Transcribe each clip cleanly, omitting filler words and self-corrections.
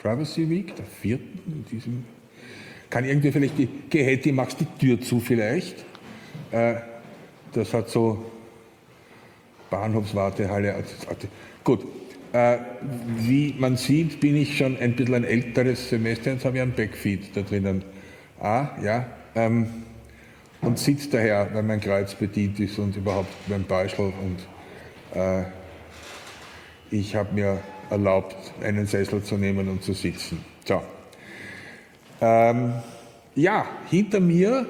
Privacy Week, der 4. in diesem. Kann irgendwie vielleicht geh Hetty, machst die Tür zu vielleicht. Das hat so Bahnhofswartehalle. Gut. Wie man sieht, bin ich schon ein bisschen ein älteres Semester. Jetzt habe ich einen Backfeed da drinnen. Ja. Und sitzt daher, weil mein Kreuz bedient ist und überhaupt mein Beuschel. Und ich habe mir erlaubt, einen Sessel zu nehmen und zu sitzen. So. Ja, hinter mir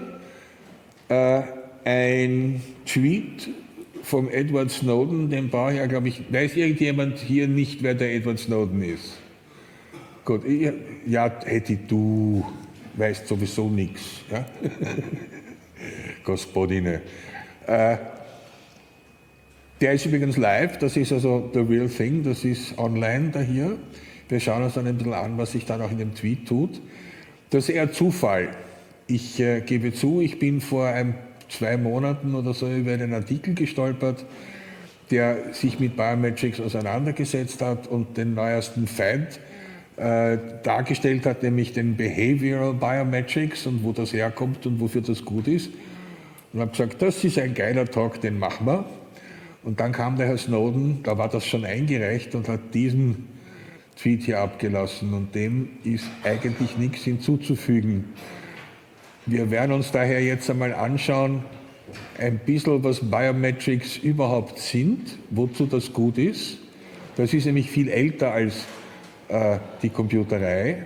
ein Tweet vom Edward Snowden, den brauche ich ja, glaube ich, weiß irgendjemand hier nicht, wer der Edward Snowden ist? Gut, ja, Hetty, du weißt sowieso nichts. Ja? Gospodine. Der ist übrigens live, das ist also the real thing, das ist online da hier. Wir schauen uns dann ein bisschen an, was sich dann auch in dem Tweet tut. Das ist eher Zufall. Ich gebe zu, ich bin vor 2 Monaten oder so über einen Artikel gestolpert, der sich mit Biometrics auseinandergesetzt hat und den neuesten Feind dargestellt hat, nämlich den Behavioral Biometrics und wo das herkommt und wofür das gut ist. Und habe gesagt, das ist ein geiler Talk, den machen wir. Und dann kam der Herr Snowden, da war das schon eingereicht und hat diesen Tweet hier abgelassen und dem ist eigentlich nichts hinzuzufügen. Wir werden uns daher jetzt einmal anschauen, ein bisschen, was Biometrics überhaupt sind, wozu das gut ist. Das ist nämlich viel älter als die Computerei.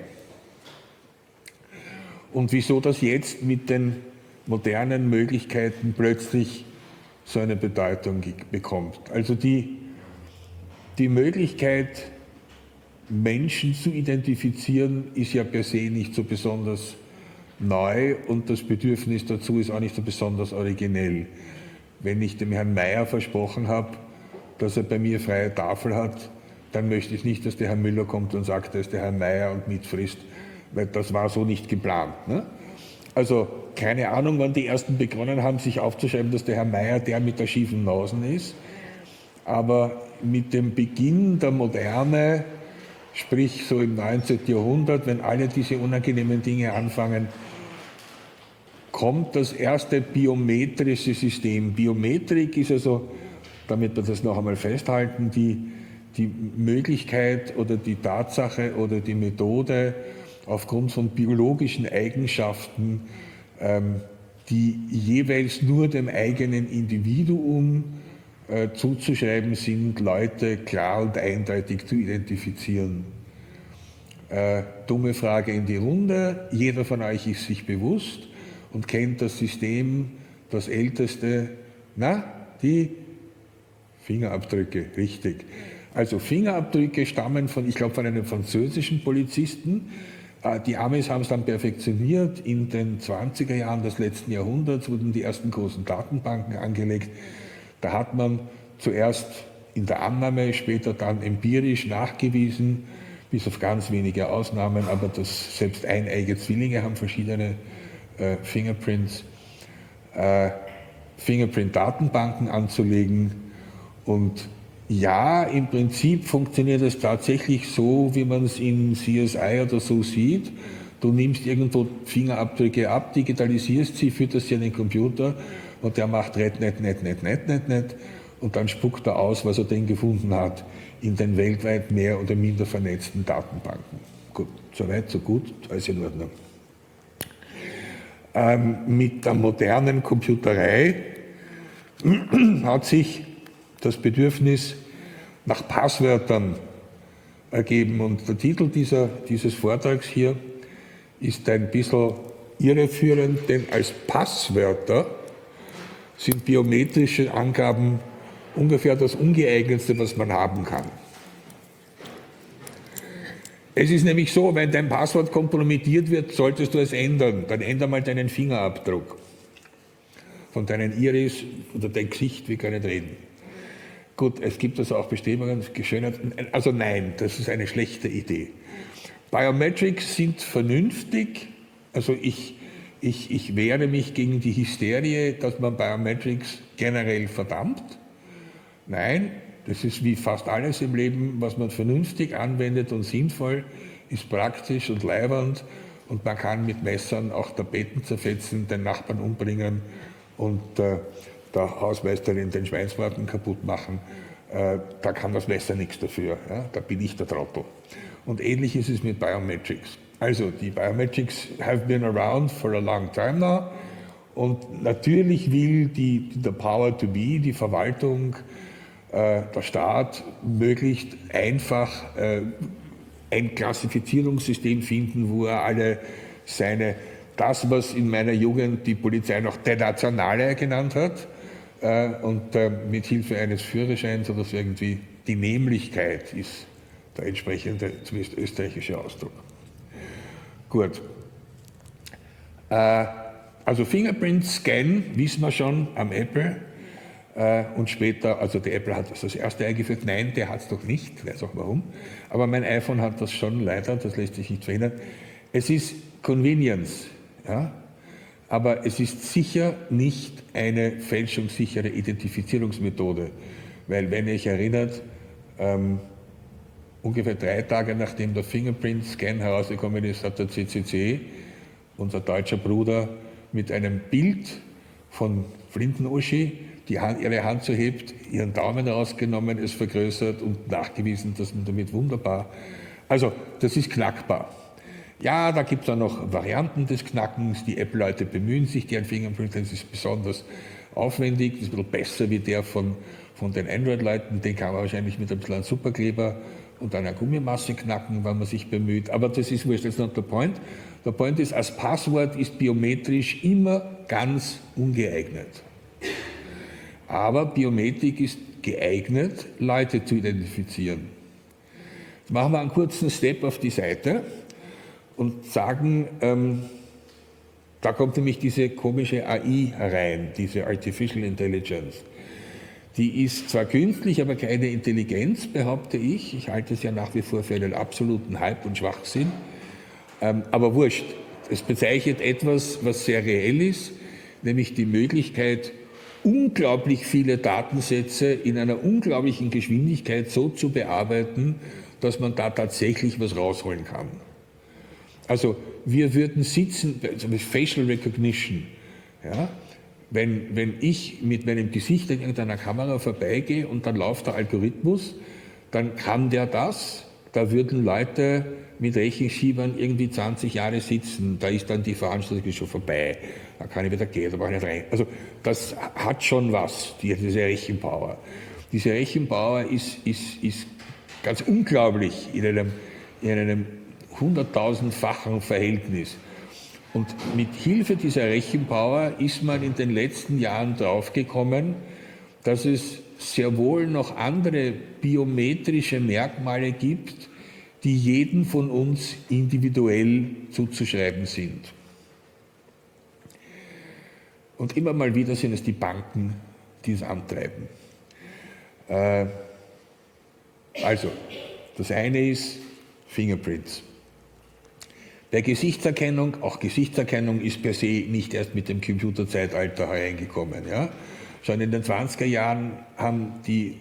Und wieso das jetzt mit den modernen Möglichkeiten plötzlich so eine Bedeutung bekommt. Also die Möglichkeit, Menschen zu identifizieren, ist ja per se nicht so besonders neu und das Bedürfnis dazu ist auch nicht so besonders originell. Wenn ich dem Herrn Mayer versprochen habe, dass er bei mir freie Tafel hat, dann möchte ich nicht, dass der Herr Müller kommt und sagt, er ist der Herr Mayer und mitfrisst, weil das war so nicht geplant. Ne? Also keine Ahnung, wann die Ersten begonnen haben, sich aufzuschreiben, dass der Herr Mayer der mit der schiefen Nase ist. Aber mit dem Beginn der Moderne, sprich so im 19. Jahrhundert, wenn alle diese unangenehmen Dinge anfangen, kommt das erste biometrische System. Biometrik ist also, damit wir das noch einmal festhalten, die Möglichkeit oder die Tatsache oder die Methode, aufgrund von biologischen Eigenschaften, die jeweils nur dem eigenen Individuum zuzuschreiben sind, Leute klar und eindeutig zu identifizieren. Dumme Frage in die Runde. Jeder von euch ist sich bewusst und kennt das System, das älteste, die Fingerabdrücke, richtig. Also Fingerabdrücke stammen von, ich glaube, von einem französischen Polizisten. Die Amis haben es dann perfektioniert. In den 20er Jahren des letzten Jahrhunderts wurden die ersten großen Datenbanken angelegt. Da hat man zuerst in der Annahme, später dann empirisch nachgewiesen, bis auf ganz wenige Ausnahmen, aber dass selbst eineige Zwillinge haben verschiedene Fingerprint-Datenbanken anzulegen. Und ja, im Prinzip funktioniert es tatsächlich so, wie man es in CSI oder so sieht. Du nimmst irgendwo Fingerabdrücke ab, digitalisierst sie, fütterst sie an den Computer und der macht net und dann spuckt er aus, was er denn gefunden hat in den weltweit mehr oder minder vernetzten Datenbanken. Gut, soweit, so gut, alles in Ordnung. Mit der modernen Computerei hat sich das Bedürfnis nach Passwörtern ergeben. Und der Titel dieses Vortrags hier ist ein bisschen irreführend, denn als Passwörter sind biometrische Angaben ungefähr das Ungeeignetste, was man haben kann. Es ist nämlich so, wenn dein Passwort kompromittiert wird, solltest du es ändern. Dann ändere mal deinen Fingerabdruck von deinen Iris oder dein Gesicht, wir können reden. Gut, es gibt also auch Bestrebungen, also nein, das ist eine schlechte Idee. Biometrics sind vernünftig, also ich wehre mich gegen die Hysterie, dass man Biometrics generell verdammt. Nein, das ist wie fast alles im Leben, was man vernünftig anwendet und sinnvoll, ist praktisch und leibernd und man kann mit Messern auch Tapeten zerfetzen, den Nachbarn umbringen und der Hausmeisterin den Schweinsbraten kaputt machen. Da kann das Messer nichts dafür, ja? Da bin ich der Trottel. Und ähnlich ist es mit Biometrics. Also die Biometrics have been around for a long time now und natürlich will der Power to be, die Verwaltung, der Staat möglichst einfach ein Klassifizierungssystem finden, wo er das, was in meiner Jugend die Polizei noch der Nationale genannt hat, und mit Hilfe eines Führerscheins oder so irgendwie die Nämlichkeit ist der entsprechende, zumindest österreichische Ausdruck. Gut. Also Fingerprint-Scan wissen wir schon am Apple und später, also der Apple hat das als erste eingeführt, nein, der hat es doch nicht, weiß auch warum, aber mein iPhone hat das schon leider, das lässt sich nicht verhindern. Es ist Convenience, ja? Aber es ist sicher nicht eine fälschungssichere Identifizierungsmethode, weil wenn ihr euch erinnert, ungefähr 3 Tage nachdem der Fingerprint-Scan herausgekommen ist, hat der CCC, unser deutscher Bruder, mit einem Bild von Flinten-Uschi ihre Hand so hebt, ihren Daumen rausgenommen, es vergrößert und nachgewiesen, dass man damit wunderbar, also das ist knackbar. Ja, da gibt es auch noch Varianten des Knackens, die Apple-Leute bemühen sich, deren Fingerprint, das ist besonders aufwendig, das ist ein bisschen besser wie der von den Android-Leuten, den kann man wahrscheinlich mit ein bisschen Superkleber und einer Gummimasse knacken, wenn man sich bemüht, aber das ist wurscht, that's not the point. Der Point ist, als Passwort ist biometrisch immer ganz ungeeignet. Aber Biometrik ist geeignet, Leute zu identifizieren. Jetzt machen wir einen kurzen Step auf die Seite und sagen, da kommt nämlich diese komische AI herein, diese Artificial Intelligence. Die ist zwar künstlich, aber keine Intelligenz, behaupte ich. Ich halte es ja nach wie vor für einen absoluten Hype und Schwachsinn. Aber wurscht, es bezeichnet etwas, was sehr reell ist, nämlich die Möglichkeit, unglaublich viele Datensätze in einer unglaublichen Geschwindigkeit so zu bearbeiten, dass man da tatsächlich was rausholen kann. Also wir würden sitzen, also mit Facial Recognition, ja, wenn ich mit meinem Gesicht an irgendeiner Kamera vorbeigehe und dann läuft der Algorithmus, dann kann der das, da würden Leute mit Rechenschiebern irgendwie 20 Jahre sitzen, da ist dann die Veranstaltung schon vorbei, da kann ich wieder gehen, da brauche ich nicht rein. Also das hat schon was, diese Rechenpower. Diese Rechenpower ist ganz unglaublich in einem 100.000-fachen Verhältnis. Und mit Hilfe dieser Rechenpower ist man in den letzten Jahren draufgekommen, dass es sehr wohl noch andere biometrische Merkmale gibt, die jedem von uns individuell zuzuschreiben sind. Und immer mal wieder sind es die Banken, die es antreiben. Also, das eine ist Fingerprints. Bei Gesichtserkennung, auch Gesichtserkennung ist per se nicht erst mit dem Computerzeitalter hereingekommen. Ja? Schon in den 20er Jahren haben die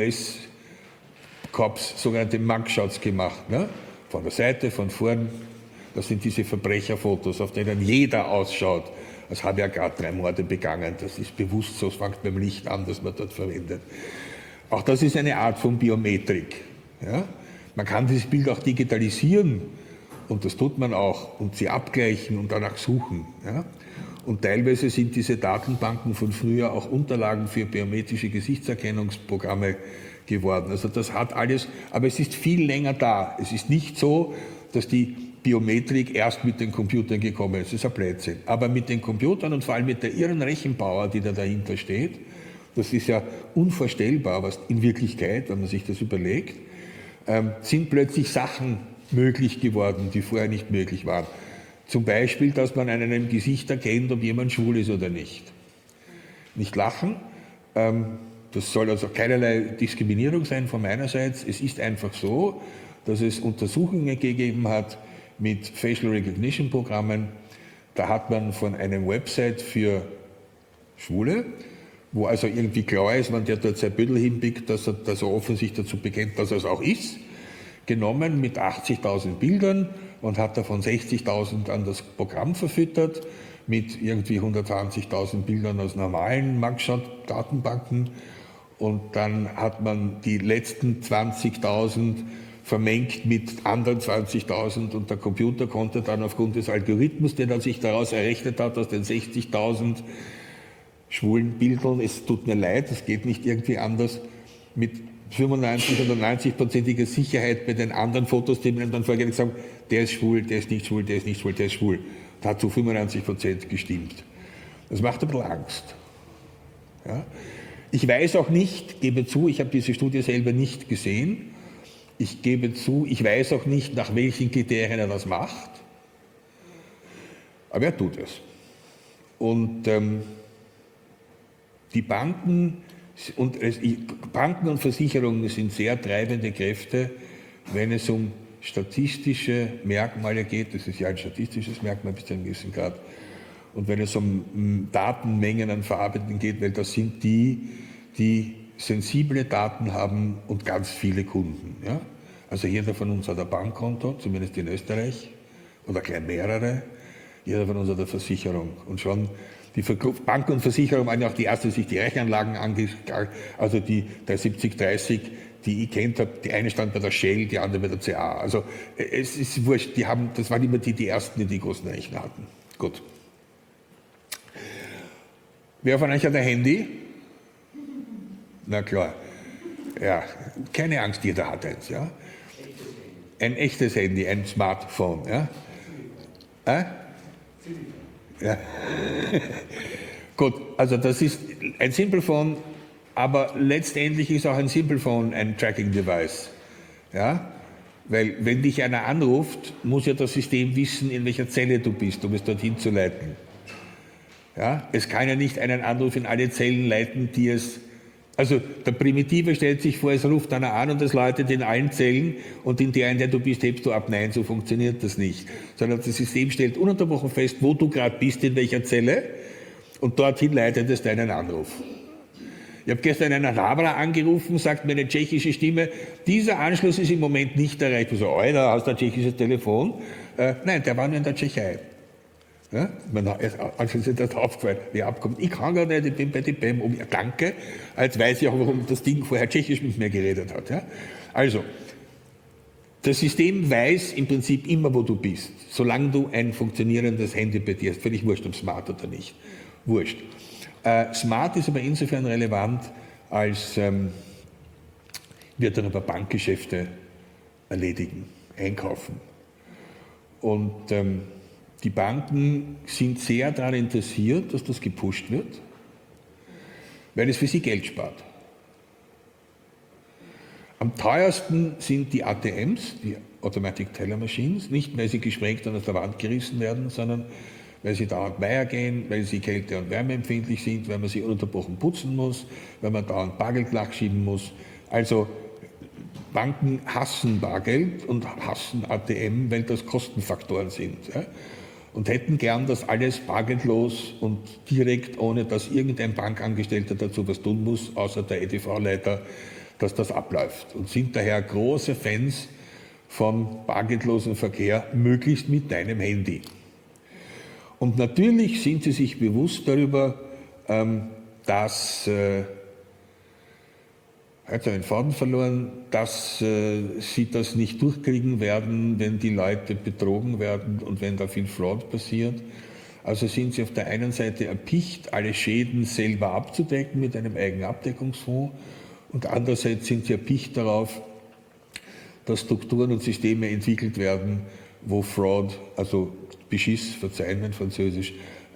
US-Cops sogenannte Mugshots gemacht. Ne? Von der Seite, von vorn. Das sind diese Verbrecherfotos, auf denen jeder ausschaut, als habe er gerade 3 Morde begangen. Das ist bewusst so, es fängt beim Licht an, das man dort verwendet. Auch das ist eine Art von Biometrik. Ja? Man kann dieses Bild auch digitalisieren. Und das tut man auch und sie abgleichen und danach suchen. Ja? Und teilweise sind diese Datenbanken von früher auch Unterlagen für biometrische Gesichtserkennungsprogramme geworden. Also das hat alles, aber es ist viel länger da. Es ist nicht so, dass die Biometrik erst mit den Computern gekommen ist. Das ist ein Blödsinn. Aber mit den Computern und vor allem mit der irren Rechenpower, die da dahinter steht, das ist ja unvorstellbar, was in Wirklichkeit, wenn man sich das überlegt, sind plötzlich Sachen möglich geworden, die vorher nicht möglich waren. Zum Beispiel, dass man an einem Gesicht erkennt, ob jemand schwul ist oder nicht. Nicht lachen, das soll also keinerlei Diskriminierung sein von meinerseits. Es ist einfach so, dass es Untersuchungen gegeben hat mit Facial Recognition Programmen. Da hat man von einem Website für Schwule, wo also irgendwie klar ist, wenn der dort sein Bödel hinpickt, dass er offensichtlich dazu bekennt, dass er es auch ist, genommen mit 80.000 Bildern und hat davon 60.000 an das Programm verfüttert, mit irgendwie 120.000 Bildern aus normalen Mugshot-Datenbanken. Und dann hat man die letzten 20.000 vermengt mit anderen 20.000 und der Computer konnte dann aufgrund des Algorithmus, den er sich daraus errechnet hat, aus den 60.000 schwulen Bildern, es tut mir leid, das geht nicht irgendwie anders, mit 95 oder 90%iger Sicherheit bei den anderen Fotos, die mir dann vorgelegt haben, der ist schwul, der ist nicht schwul, der ist nicht schwul, der ist schwul. Das hat zu 95% gestimmt. Das macht ein bisschen Angst. Ja? Ich weiß auch nicht, gebe zu, ich habe diese Studie selber nicht gesehen, ich gebe zu, ich weiß auch nicht, nach welchen Kriterien er das macht, aber er tut es. Und die Banken und Versicherungen sind sehr treibende Kräfte, wenn es um statistische Merkmale geht, das ist ja ein statistisches Merkmal bis zu einem gewissen Grad, und wenn es um Datenmengen an Verarbeitungen geht, weil das sind die sensible Daten haben und ganz viele Kunden. Ja? Also jeder von uns hat ein Bankkonto, zumindest in Österreich, oder gleich mehrere. Jeder von uns hat eine Versicherung. Und schon die Banken und Versicherungen waren ja auch die erste, die sich die Rechenanlagen angeschaut, also die 7030, die ich kennt habe, die eine stand bei der Shell, die andere bei der CA. Also es ist wurscht, das waren immer die ersten, die großen Rechner hatten. Gut. Wer von euch hat ein Handy? Na klar. Ja, keine Angst, jeder hat eins. Ja? Ein echtes Handy, ein Smartphone. Ja? Ja. Gut, also das ist ein Simple Phone, aber letztendlich ist auch ein Simple Phone ein Tracking Device. Ja? Weil wenn dich einer anruft, muss ja das System wissen, in welcher Zelle du bist, um es dorthin zu leiten. Ja? Es kann ja nicht einen Anruf in alle Zellen leiten, die es... Also der Primitive stellt sich vor, es ruft einer an und es läutet in allen Zellen und in der du bist, hebst du ab. Nein, so funktioniert das nicht. Sondern das System stellt ununterbrochen fest, wo du gerade bist, in welcher Zelle, und dorthin leitet es deinen Anruf. Ich habe gestern einen Araber angerufen, sagt mir eine tschechische Stimme, dieser Anschluss ist im Moment nicht erreicht. Ich so, Alter, hast du ein tschechisches Telefon? Nein, der war nur in der Tschechei. Ja, anschließend ist das aufgefallen, wer abkommt. Ich kann gar nicht, ich bin bei die BEM. Danke, als weiß ich auch, warum das Ding vorher tschechisch mit mir geredet hat. Ja? Also, das System weiß im Prinzip immer, wo du bist, solange du ein funktionierendes Handy bei dir hast. Völlig wurscht, ob smart oder nicht. Wurscht. Smart ist aber insofern relevant, als wir darüber Bankgeschäfte erledigen, einkaufen. Und die Banken sind sehr daran interessiert, dass das gepusht wird, weil es für sie Geld spart. Am teuersten sind die ATMs, die Automatic Teller Machines, nicht weil sie gesprengt und aus der Wand gerissen werden, sondern weil sie dauernd Meier gehen, weil sie kälte- und wärmeempfindlich sind, weil man sie ununterbrochen putzen muss, weil man dauernd Bargeld nachschieben muss. Also Banken hassen Bargeld und hassen ATM, weil das Kostenfaktoren sind. Ja? Und hätten gern, dass alles bargeldlos und direkt, ohne dass irgendein Bankangestellter dazu was tun muss, außer der EDV-Leiter, dass das abläuft. Und sind daher große Fans von bargeldlosem Verkehr, möglichst mit deinem Handy. Und natürlich sind sie sich bewusst darüber, dass, hat einen Faden verloren, dass sie das nicht durchkriegen werden, wenn die Leute betrogen werden und wenn da viel Fraud passiert. Also sind sie auf der einen Seite erpicht, alle Schäden selber abzudecken mit einem eigenen Abdeckungsfonds, und andererseits sind sie erpicht darauf, dass Strukturen und Systeme entwickelt werden, wo Fraud, also Beschiss, verzeihen mein Französisch,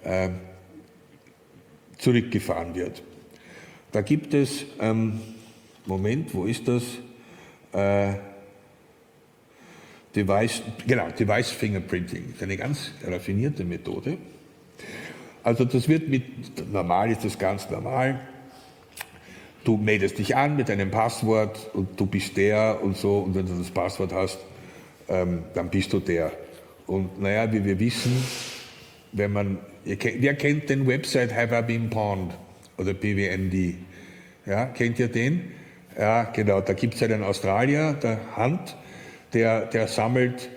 zurückgefahren wird. Da gibt es, Moment, wo ist das? Device Fingerprinting, das ist eine ganz raffinierte Methode. Also das wird normal ist das ganz normal. Du meldest dich an mit einem Passwort und du bist der und so, und wenn du das Passwort hast, dann bist du der. Und naja, wie wir wissen, wer kennt den Website Have I Been Pawned oder BWMD? Ja, kennt ihr den? Ja, genau, da gibt es einen Australier, der Hunt, der sammelt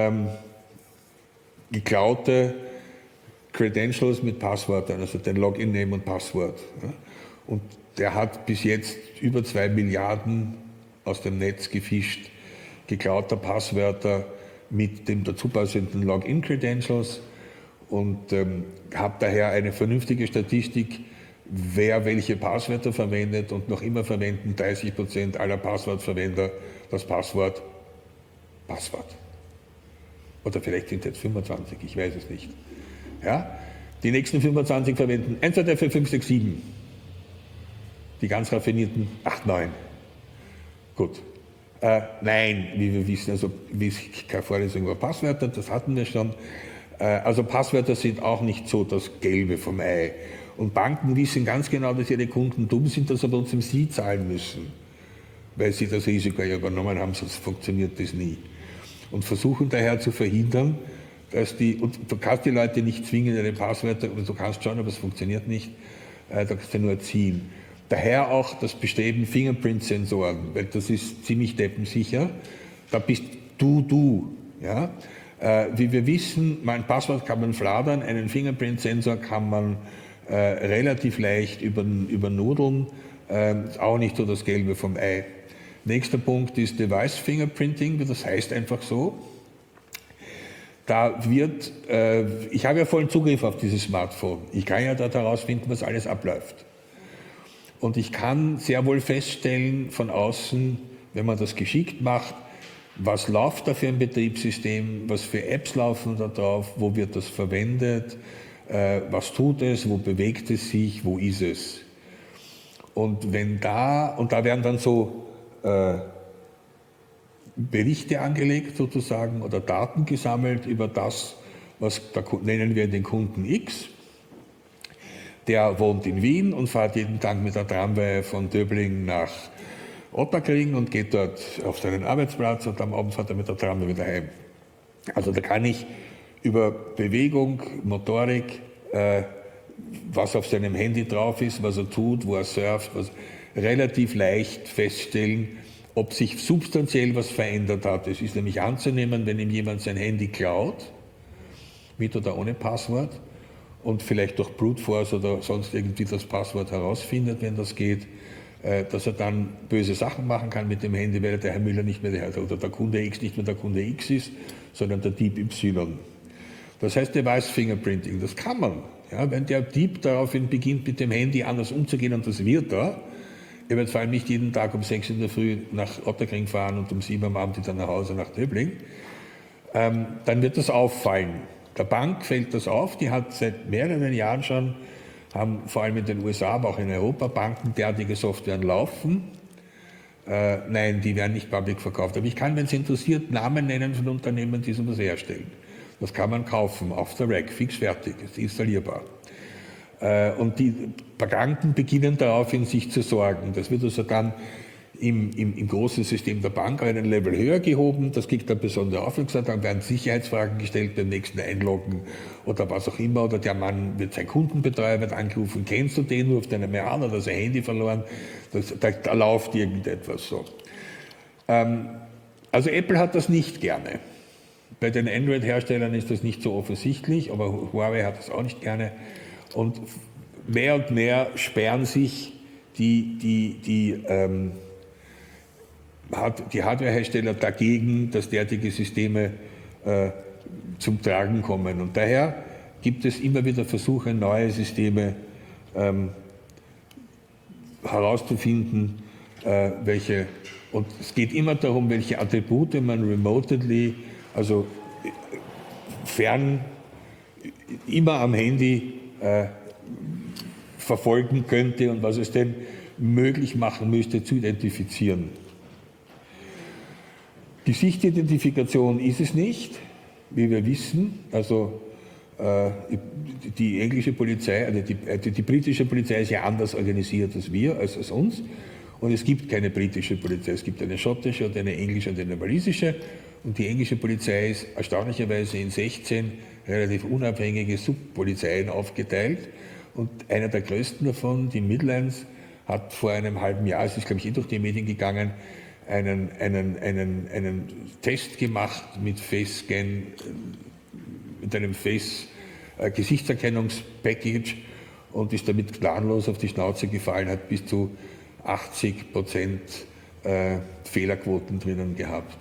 geklaute Credentials mit Passwörtern, also den Login-Name und Passwort. Ja. Und der hat bis jetzt über 2 Milliarden aus dem Netz gefischt, geklauter Passwörter mit dem dazu passenden Login-Credentials und habe daher eine vernünftige Statistik, wer welche Passwörter verwendet, und noch immer verwenden 30% aller Passwortverwender das Passwort Passwort. Oder vielleicht sind es jetzt 25, ich weiß es nicht. Ja? Die nächsten 25 verwenden 1, 2, 3, 4, 5, 6, 7. Die ganz raffinierten 8, 9. Gut. Nein, wie wir wissen, also keine Vorlesung über Passwörter, das hatten wir schon. Also Passwörter sind auch nicht so das Gelbe vom Ei. Und Banken wissen ganz genau, dass ihre Kunden dumm sind, dass sie bei uns im Sie zahlen müssen, weil sie das Risiko ja übernommen haben, sonst funktioniert das nie. Und versuchen daher zu verhindern, dass und du kannst die Leute nicht zwingen, ihre Passwörter, du kannst schon, aber es funktioniert nicht, da kannst du nur ziehen. Daher auch das Bestreben Fingerprint-Sensoren, weil das ist ziemlich deppensicher. Da bist du. Ja? Wie wir wissen, mein Passwort kann man fladern, einen Fingerprint-Sensor kann man relativ leicht übernudeln, auch nicht so das Gelbe vom Ei. Nächster Punkt ist Device Fingerprinting, das heißt einfach so. Da wird, ich habe ja vollen Zugriff auf dieses Smartphone, ich kann ja dort herausfinden, was alles abläuft. Und ich kann sehr wohl feststellen von außen, wenn man das geschickt macht, was läuft da für ein Betriebssystem, was für Apps laufen da drauf, wo wird das verwendet, was tut es, wo bewegt es sich, wo ist es. Und da werden dann so Berichte angelegt sozusagen oder Daten gesammelt über das, da nennen wir den Kunden X. Der wohnt in Wien und fährt jeden Tag mit der Tramway von Döbling nach Ottakring und geht dort auf seinen Arbeitsplatz und am Abend fährt er mit der Tramway wieder heim. Also da kann ich über Bewegung, Motorik, was auf seinem Handy drauf ist, was er tut, wo er surft, relativ leicht feststellen, ob sich substanziell was verändert hat. Es ist nämlich anzunehmen, wenn ihm jemand sein Handy klaut, mit oder ohne Passwort, und vielleicht durch Brute Force oder sonst irgendwie das Passwort herausfindet, wenn das geht, dass er dann böse Sachen machen kann mit dem Handy, weil der Herr Müller nicht mehr oder der Kunde X nicht mehr der Kunde X ist, sondern der Dieb Y. Das heißt Device Fingerprinting, das kann man. Ja, wenn der Dieb daraufhin beginnt, mit dem Handy anders umzugehen, und das wird er wird vor allem nicht jeden Tag um 6 in der Früh nach Ottakring fahren und um 7 am Abend wieder nach Hause nach Döbling, dann wird das auffallen. Der Bank fällt das auf, die hat seit mehreren Jahren schon, haben vor allem in den USA, aber auch in Europa Banken derartige Software laufen. Nein, die werden nicht public verkauft. Aber ich kann, wenn es interessiert, Namen nennen von Unternehmen, die sowas herstellen. Das kann man kaufen, auf der Rack, fix fertig, ist installierbar. Und die Banken beginnen daraufhin sich zu sorgen. Das wird also dann im großen System der Bank einen Level höher gehoben, das kriegt dann besondere Aufmerksamkeit, dann werden Sicherheitsfragen gestellt beim nächsten Einloggen oder was auch immer, oder der Mann wird, sein Kundenbetreuer wird angerufen, kennst du den, ruft einer mehr an, oder sein Handy verloren, da läuft irgendetwas so. Also Apple hat das nicht gerne. Bei den Android-Herstellern ist das nicht so offensichtlich, aber Huawei hat das auch nicht gerne. Und mehr sperren sich die Hardwarehersteller dagegen, dass derartige Systeme zum Tragen kommen. Und daher gibt es immer wieder Versuche, neue Systeme herauszufinden, welche, und es geht immer darum, welche Attribute man remotely, also fern, immer am Handy verfolgen könnte und was es denn möglich machen müsste zu identifizieren. Gesichtsidentifikation ist es nicht, wie wir wissen. Also die englische Polizei, also die britische Polizei ist ja anders organisiert als wir, als uns. Und es gibt keine britische Polizei, es gibt eine schottische und eine englische und eine walisische. Und die englische Polizei ist erstaunlicherweise in 16 relativ unabhängige Subpolizeien aufgeteilt. Und einer der größten davon, die Midlands, hat vor einem halben Jahr, es ist glaube ich durch die Medien gegangen, einen Test gemacht mit Face-Scan, mit einem Face-Gesichtserkennungspackage und ist damit gnadenlos auf die Schnauze gefallen, hat bis zu 80% Fehlerquoten drinnen gehabt.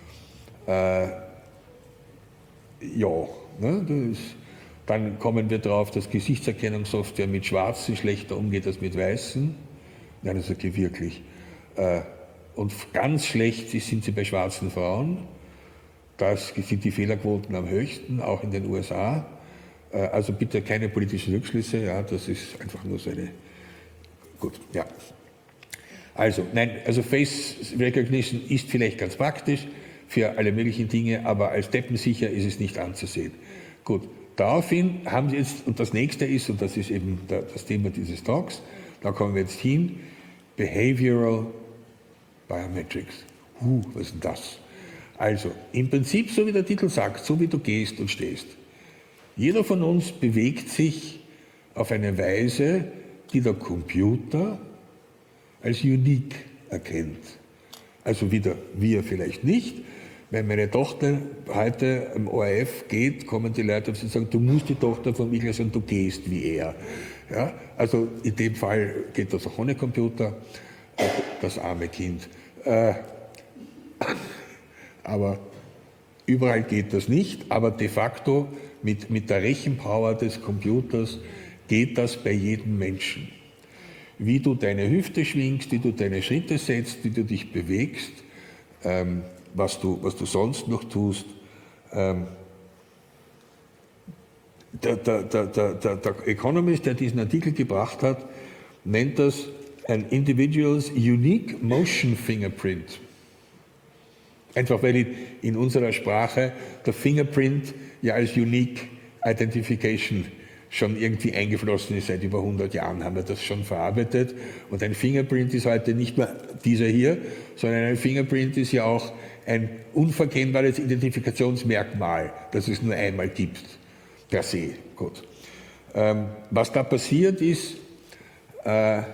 Dann kommen wir darauf, dass Gesichtserkennungssoftware mit Schwarzen schlechter umgeht als mit Weißen. Nein, das ist wirklich. Und ganz schlecht sind sie bei schwarzen Frauen. Da sind die Fehlerquoten am höchsten, auch in den USA. Also bitte keine politischen Rückschlüsse, ja, das ist einfach nur so eine. Gut, ja. Also Face Recognition ist vielleicht ganz praktisch für alle möglichen Dinge, aber als deppensicher ist es nicht anzusehen. Gut, daraufhin haben Sie jetzt, und das nächste ist, und das ist eben das Thema dieses Talks, da kommen wir jetzt hin, Behavioral Biometrics. Was ist denn das? Also, im Prinzip, so wie der Titel sagt, so wie du gehst und stehst. Jeder von uns bewegt sich auf eine Weise, die der Computer als unique erkennt. Also wieder wir vielleicht nicht. Wenn meine Tochter heute im ORF geht, kommen die Leute auf sie und sagen, du musst die Tochter von Michael sagen, du gehst wie er. Ja? Also in dem Fall geht das auch ohne Computer, das arme Kind. Aber überall geht das nicht, aber de facto mit der Rechenpower des Computers geht das bei jedem Menschen. Wie du deine Hüfte schwingst, wie du deine Schritte setzt, wie du dich bewegst, was du sonst noch tust. Der Economist, der diesen Artikel gebracht hat, nennt das an individual's unique motion fingerprint. Einfach weil in unserer Sprache der Fingerprint ja als unique identification schon irgendwie eingeflossen ist. Seit über 100 Jahren haben wir das schon verarbeitet. Und ein Fingerprint ist heute nicht mehr dieser hier, sondern ein Fingerprint ist ja auch ein unverkennbares Identifikationsmerkmal, das es nur einmal gibt, per se. Gut. Was da passiert ist, du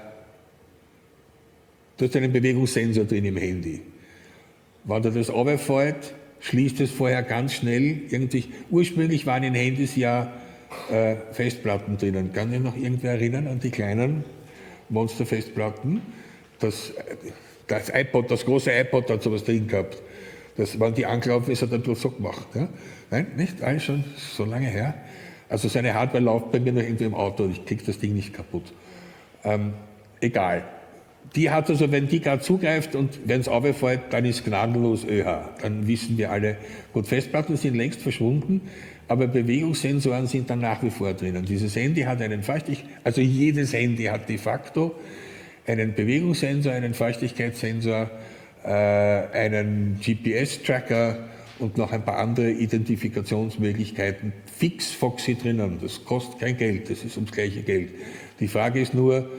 hast einen Bewegungssensor drin im Handy. Wenn dir das runterfällt, schließt es vorher ganz schnell. Ursprünglich waren in Handys ja Festplatten drinnen. Kann sich noch irgendwer erinnern an die kleinen Monster-Festplatten? Das iPod, das große iPod hat sowas drin gehabt. Das, wenn die angelaufen ist, hat er bloß so gemacht. Ja? Nein, nicht? Alles schon so lange her. Also seine Hardware läuft bei mir noch irgendwie im Auto und ich kriege das Ding nicht kaputt. Egal. Die hat also, wenn die gerade zugreift und wenn es runterfällt, dann ist gnadenlos ÖH. Dann wissen wir alle, gut, Festplatten sind längst verschwunden, aber Bewegungssensoren sind dann nach wie vor drinnen. Dieses Handy hat also jedes Handy hat de facto einen Bewegungssensor, einen Feuchtigkeitssensor, einen GPS-Tracker und noch ein paar andere Identifikationsmöglichkeiten. Fix Foxy drinnen, das kostet kein Geld, das ist ums gleiche Geld. Die Frage ist nur,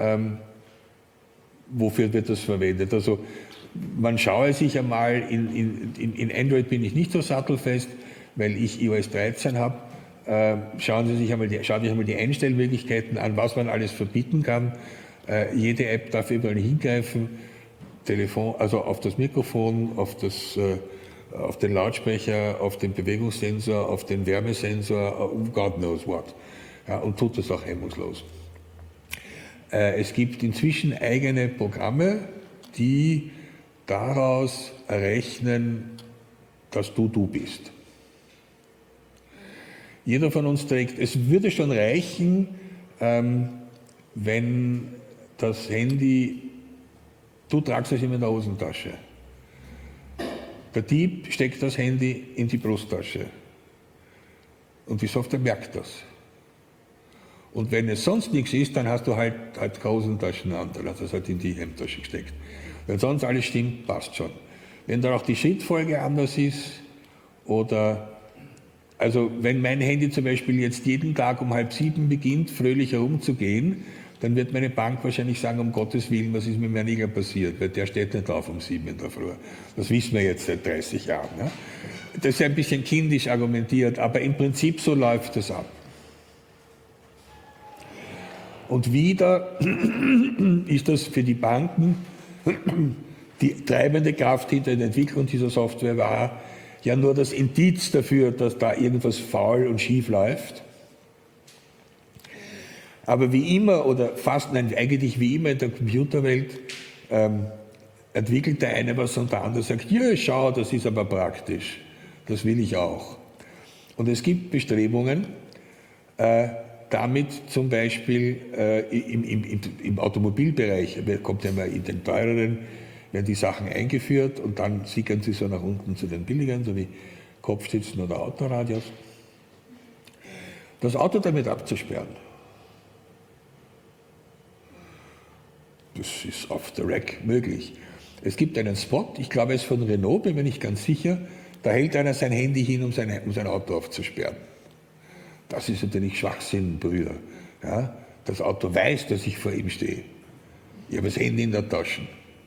wofür wird das verwendet? Also man schaue sich einmal, in Android bin ich nicht so sattelfest, weil ich iOS 13 habe. Schaut euch einmal die Einstellmöglichkeiten an, was man alles verbieten kann. Jede App darf überall hingreifen, Telefon, also auf das Mikrofon, auf den Lautsprecher, auf den Bewegungssensor, auf den Wärmesensor, God knows what. Ja, und tut das auch hemmungslos. Es gibt inzwischen eigene Programme, die daraus errechnen, dass du bist. Jeder von uns trägt, es würde schon reichen, wenn das Handy, du tragst es immer in der Hosentasche. Der Dieb steckt das Handy in die Brusttasche und die Software merkt das. Und wenn es sonst nichts ist, dann hast du halt keine Hosentaschen an, dann hast du es halt in die Hemdtasche gesteckt. Wenn sonst alles stimmt, passt schon. Wenn dann auch die Schrittfolge anders ist oder, also wenn mein Handy zum Beispiel jetzt jeden Tag um 6:30 beginnt, fröhlich herumzugehen, dann wird meine Bank wahrscheinlich sagen, um Gottes Willen, was ist mit meinem Igel passiert, weil der steht nicht auf um 7 in der Früh. Das wissen wir jetzt seit 30 Jahren. Ne? Das ist ein bisschen kindisch argumentiert, aber im Prinzip so läuft es ab. Und wieder ist das für die Banken Die treibende Kraft hinter der Entwicklung dieser Software war ja nur das Indiz dafür, dass da irgendwas faul und schief läuft. Aber wie immer, oder fast, nein, eigentlich wie immer in der Computerwelt, entwickelt der eine was und der andere sagt, ja, schau, das ist aber praktisch, das will ich auch. Und es gibt Bestrebungen, damit zum Beispiel im Automobilbereich, kommt ja mal in den teureren, werden die Sachen eingeführt und dann sickern sie so nach unten zu den billigeren, so wie Kopfstützen oder Autoradios. Das Auto damit abzusperren, das ist off the rack möglich. Es gibt einen Spot, ich glaube es ist von Renault, bin mir nicht ganz sicher, da hält einer sein Handy hin, um sein Auto aufzusperren. Das ist natürlich Schwachsinn, Brüder. Ja? Das Auto weiß, dass ich vor ihm stehe. Ich habe das Handy in der Tasche.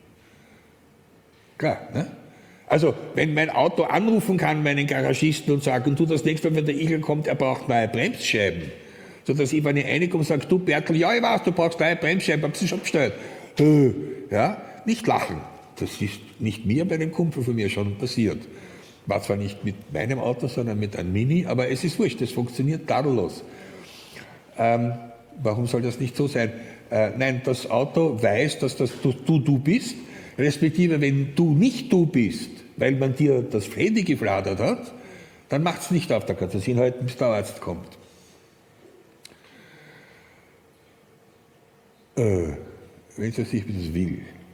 Klar, ne? Also, wenn mein Auto anrufen kann, meinen Garagisten, und sagen, du, das nächste Mal, wenn der Igel kommt, er braucht neue Bremsscheiben. Sodass ich, wenn ich reinkomme, sage, du Bertel, ja, ich weiß, du brauchst neue Bremsscheiben, hab sie schon bestellt. Ja, nicht lachen. Das ist nicht mir, bei dem Kumpel von mir schon passiert. War zwar nicht mit meinem Auto, sondern mit einem Mini, aber es ist wurscht, das funktioniert tadellos. Warum soll das nicht so sein? Nein, das Auto weiß, dass das du bist, respektive wenn du nicht du bist, weil man dir das Handy gefladert hat, dann macht es nicht auf, da kannst du es hinhalten, bis der Arzt kommt. Wenn es sich das will.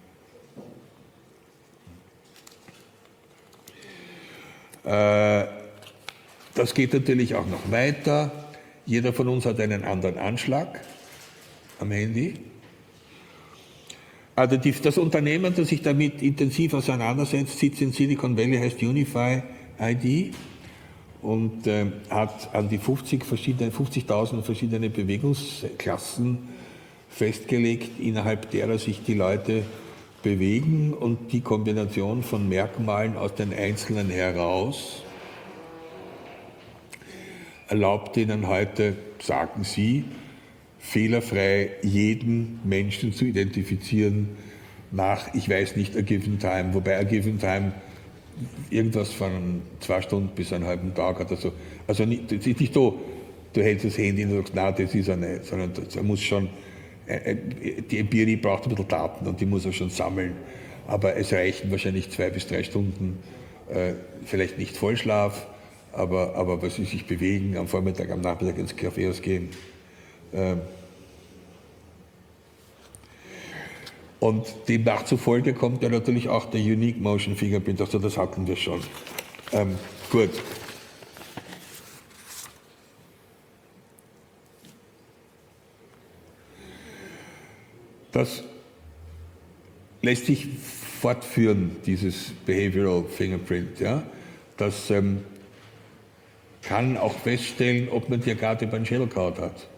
Das geht natürlich auch noch weiter. Jeder von uns hat einen anderen Anschlag am Handy. Also das Unternehmen, das sich damit intensiv auseinandersetzt, sitzt in Silicon Valley, heißt Unify ID und hat an die 50.000 verschiedene Bewegungsklassen festgelegt, innerhalb derer sich die Leute bewegen, und die Kombination von Merkmalen aus den Einzelnen heraus erlaubt ihnen heute, sagen sie, fehlerfrei jeden Menschen zu identifizieren nach, ich weiß nicht, a given time, wobei a given time irgendwas von 2 Stunden bis einen halben Tag oder so. Also nicht, das ist nicht so, du hältst das Handy und sagst, nein, das ist er nicht, sondern er muss schon, die Empirie braucht ein bisschen Daten und die muss er schon sammeln. Aber es reichen wahrscheinlich 2 bis 3 Stunden, vielleicht nicht Vollschlaf, aber was sie sich bewegen, am Vormittag, am Nachmittag ins Café ausgehen. Und demnach zufolge kommt ja natürlich auch der Unique Motion Fingerprint, also das hatten wir schon. Gut. Das lässt sich fortführen, dieses Behavioral Fingerprint. Ja? Das kann auch feststellen, ob man dir gerade über den Schädel gehauen hat.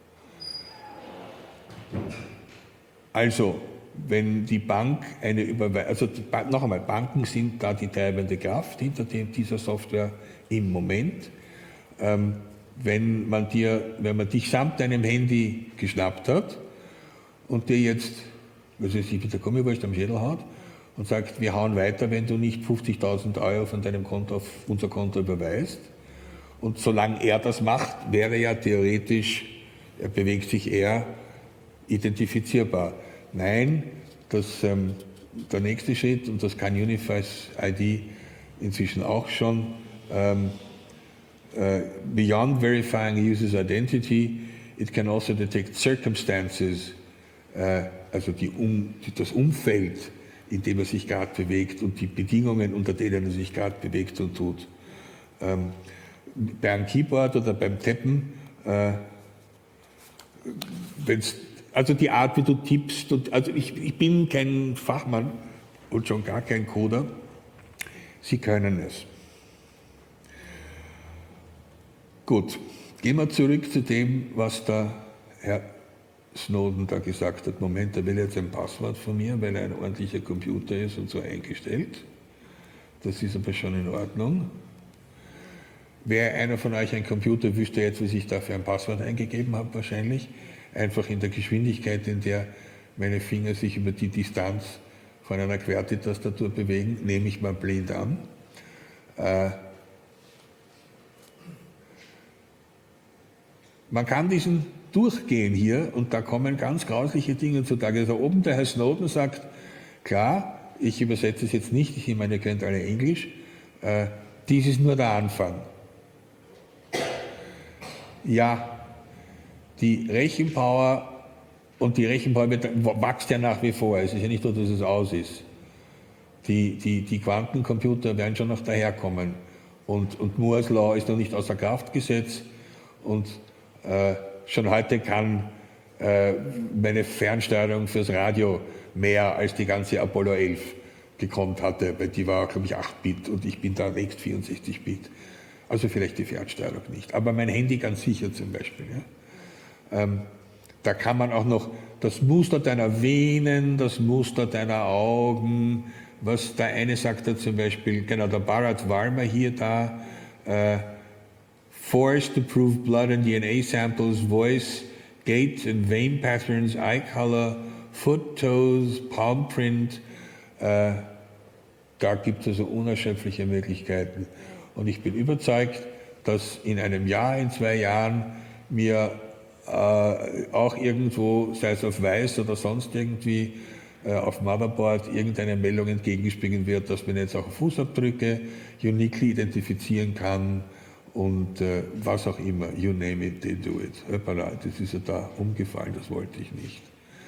Also, wenn die Bank eine Überweisung, also noch einmal, Banken sind da die treibende Kraft hinter dieser Software im Moment. Wenn man dich samt deinem Handy geschnappt hat und dir jetzt, was weiß ich, wieder Gummibärst am Schädel haut und sagt, wir hauen weiter, wenn du nicht 50.000 Euro von deinem Konto auf unser Konto überweist. Und solange er das macht, wäre ja theoretisch, er bewegt sich eher identifizierbar. Nein, der nächste Schritt, und das kann Unify's ID inzwischen auch schon, beyond verifying a user's identity, it can also detect circumstances, also das Umfeld, in dem er sich gerade bewegt und die Bedingungen, unter denen er sich gerade bewegt und tut. Beim Keyboard oder beim Tappen, also die Art, wie du tippst, also ich bin kein Fachmann und schon gar kein Coder, Sie können es. Gut, gehen wir zurück zu dem, was der Herr Snowden da gesagt hat. Moment, er will jetzt ein Passwort von mir, weil er ein ordentlicher Computer ist und so eingestellt. Das ist aber schon in Ordnung. Wäre einer von euch ein Computer, wüsste jetzt, wie ich dafür ein Passwort eingegeben habe, wahrscheinlich. Einfach in der Geschwindigkeit, in der meine Finger sich über die Distanz von einer QWERTY-Tastatur bewegen, nehme ich mal blind an. Man kann diesen durchgehen hier und da kommen ganz grausliche Dinge zutage. Also oben der Herr Snowden sagt, klar, ich übersetze es jetzt nicht, ich meine, ihr kennt alle Englisch, dies ist nur der Anfang. Ja, die Rechenpower und die Rechenpower wächst ja nach wie vor. Es ist ja nicht so, dass es aus ist. Die Quantencomputer werden schon noch daherkommen. Und Moore's Law ist noch nicht außer Kraft gesetzt. Und schon heute kann meine Fernsteuerung fürs Radio mehr als die ganze Apollo 11 gekonnt hatte, weil die war, glaube ich, 8-Bit und ich bin da längst 64-Bit. Also vielleicht die Fernsteuerung nicht. Aber mein Handy ganz sicher zum Beispiel. Ja? Da kann man auch noch das Muster deiner Venen, das Muster deiner Augen, was der eine sagt da zum Beispiel, genau, der Bharat Varma hier da, forced to prove blood and DNA samples, voice, gait and vein patterns, eye color, foot, toes, palm print, da gibt es also unerschöpfliche Möglichkeiten. Und ich bin überzeugt, dass in einem Jahr, in 2 Jahren mir auch irgendwo, sei es auf Weiß oder sonst irgendwie, auf Motherboard irgendeine Meldung entgegenspringen wird, dass man jetzt auch Fußabdrücke uniquely identifizieren kann und was auch immer, you name it, they do it. Das ist ja da umgefallen, das wollte ich nicht.